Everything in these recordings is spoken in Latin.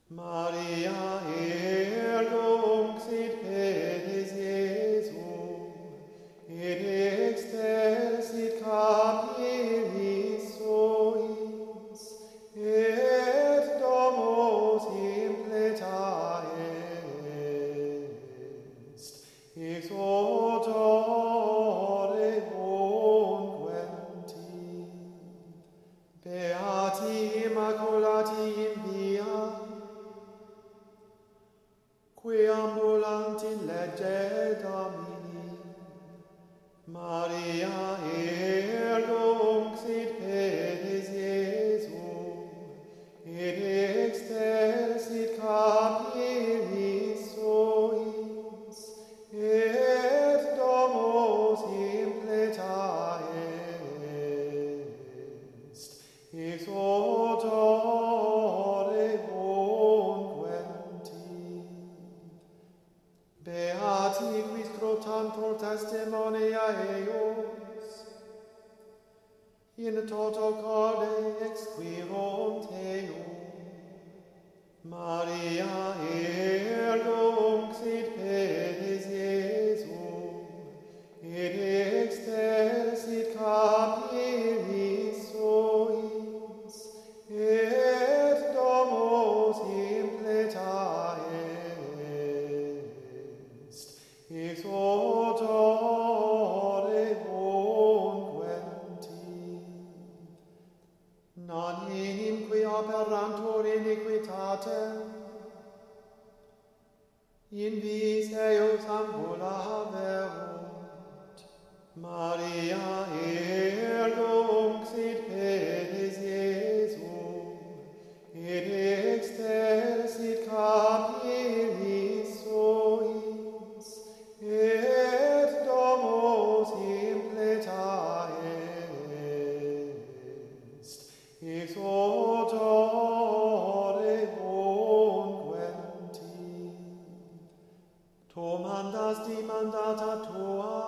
Maria erlung sit pedes Iesu, et extelsit capillis suis, et domus impleta est, ex odore unguenti. Beati immaculati in via, qui ambulant in legge Domini. Maria erlung sit pedes Iesu, et extelsit capillis suis, et domus impleta est, ex odore unguenti. Beati quis crotantur testimonia eius, in toto corde exquirunt eum. Maria erlung sit pedes Iesu, et extelsit capillis suis, et domus impleta est, ex odore unguenti. Non inimque operantur iniquitatem, in vis eius ambulaverunt. Maria erlung sit pedes Iesu, et extelsit capillis suis, et domus impleta est, ex odore unguenti. Tu mandasti mandata tua,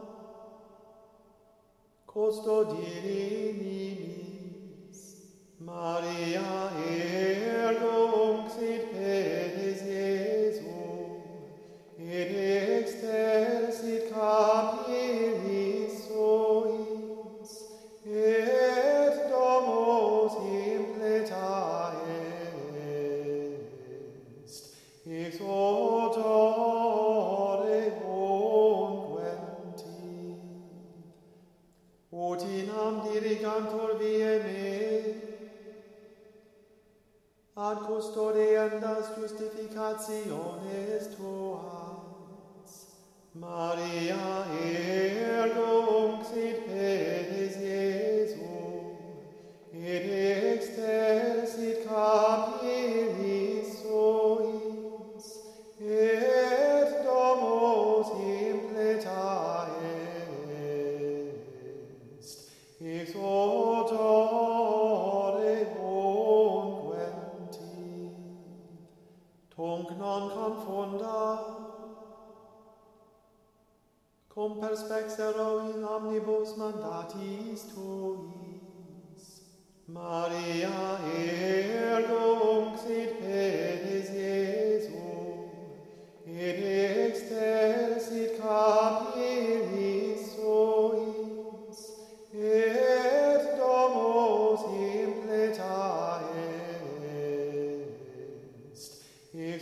custodire nimis. Maria erlung sit pedes Iesu, et extelsit capillis suis, et domus impleta est, ex odore unguenti. Utinam dirigantur viae mei, ad custodiendas justificationes tuas. Maria erlung sit pedes Iesu, et extelsit capillis suis, et domus impleta est, ex odore unguenti. Tunc non confunda cum perspexero in omnibus mandatis tuis. Maria erlung sit pedes Iesu, et extelsit capillis suis, et domus impleta est, ex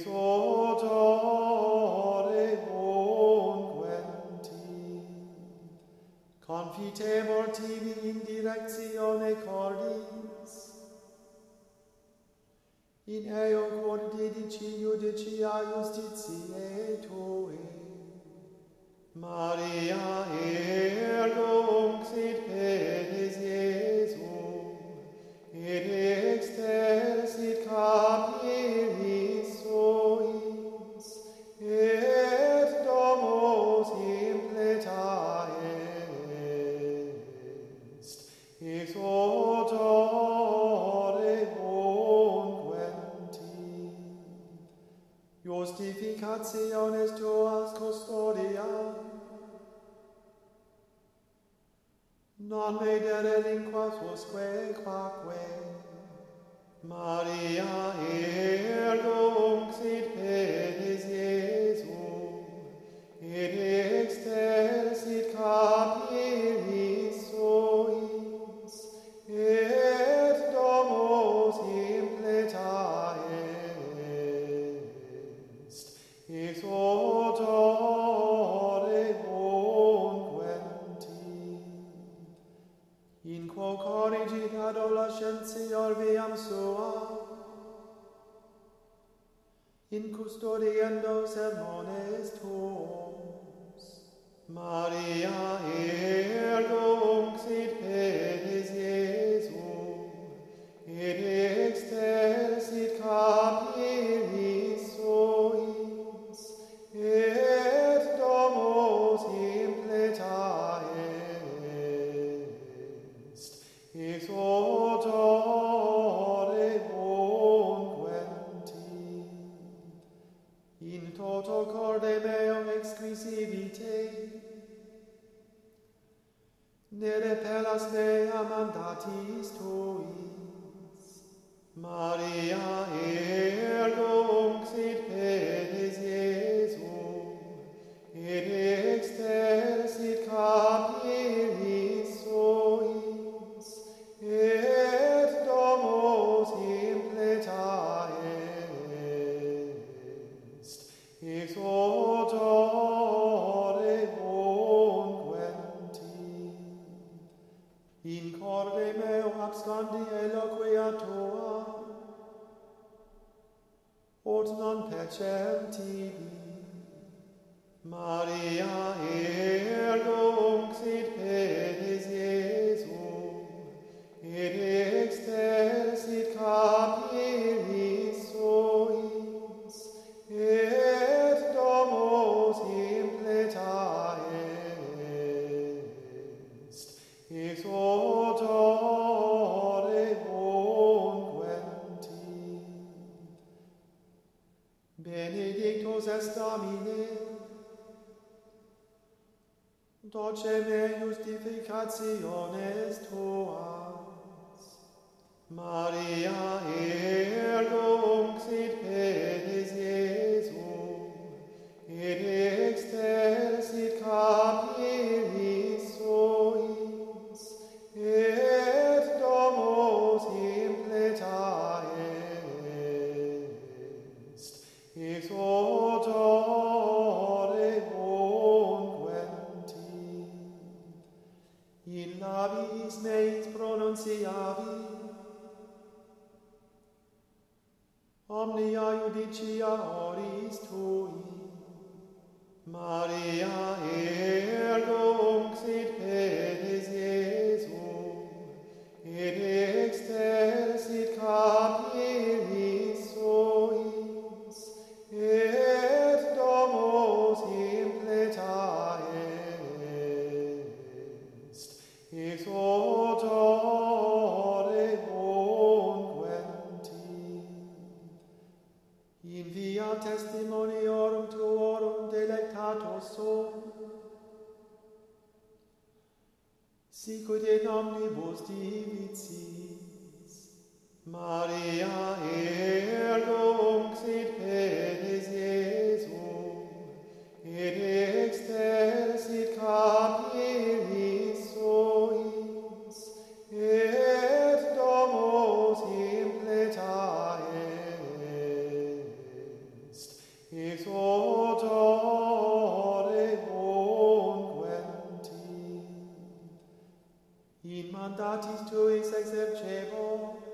odore unguenti. Confitemur tibi in directione cordis, in eo quod dedici judicia justitiae tue. Maria erlung sit pedes Iesu, et extelsit capillis suis, et domus impleta est, ex odore unguenti. Justificationes tuas custodia, non me delinquas usque quaque. Maria ergo in custodiendo sermones tuos. Maria ergo sit penis Iesu, et extelsit capillis suis, et domus impleta est, ex odore unguenti. In toto corde meo exquisivite, ne repellas mea mandatis tuis. Maria ergo sit penis Iesu, et extelsit capillis suis, et domus impleta est, ex odore unguenti. In corde meo abscondi eloquia tua, ut non pecem tibi. Maria ergo sit penis Iesu, et extelsit capillis suis, et domus impleta est, ex odore unguenti. Benedictus est Domine, docem et justificationes tuas. Maria ergo sit penis Iesu, et extelsit capillis suis, et domus impleta est, ex odore unguenti. In labis meis pronunciavi omnia judicia oris tui. Maria ergo sit penis Iesu, et extelsit capillis suis, et domus impleta est, ex odore unguenti. In via testimoniorum tuorum delectatus sum, sicut in omnibus divisis. Maria ergo sit penis Iesu, et extelsit capillis suis, et domus impleta est, ex odore unguenti. In mandatis tuis exercebo,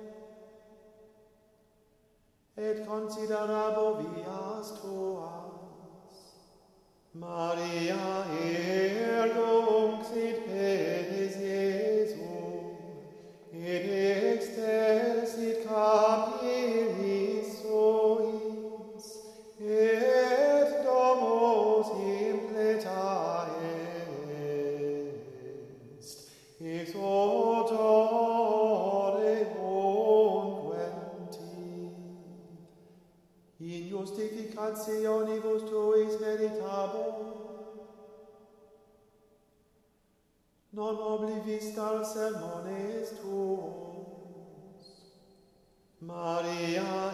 et considerabo vias tuas. Maria ergo sit penis Iesu, et extelsit capillis suis, et domus impleta est, ex odore unguenti. In justificationibus tuis meditabo, non obliviscar sermones tuos. Maria